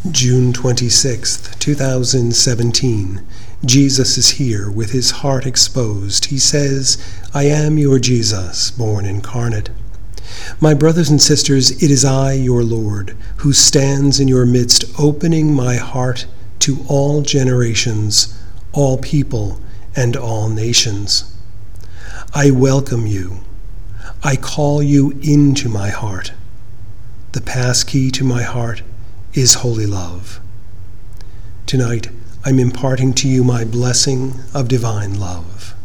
June 26th, 2017. Jesus is here with his heart exposed. He says, "I am your Jesus, born incarnate." My brothers and sisters, it is I, your Lord, who stands in your midst, opening my heart to all generations, all people, and all nations. I welcome you. I call you into my heart. The passkey to my heart is holy love. Tonight, I'm imparting to you my blessing of divine love.